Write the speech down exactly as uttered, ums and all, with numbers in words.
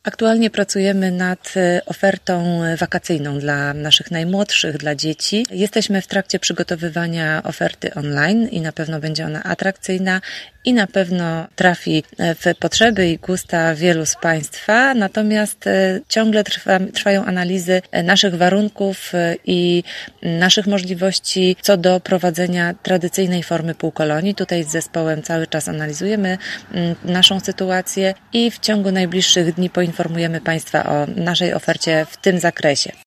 Aktualnie pracujemy nad ofertą wakacyjną dla naszych najmłodszych, dla dzieci. Jesteśmy w trakcie przygotowywania oferty online i na pewno będzie ona atrakcyjna i na pewno trafi w potrzeby i gusta wielu z Państwa. Natomiast ciągle trwa, trwają analizy naszych warunków i naszych możliwości co do prowadzenia tradycyjnej formy półkolonii. Tutaj z zespołem cały czas analizujemy naszą sytuację i w ciągu najbliższych dni poinformujemy Państwa o naszej ofercie w tym zakresie.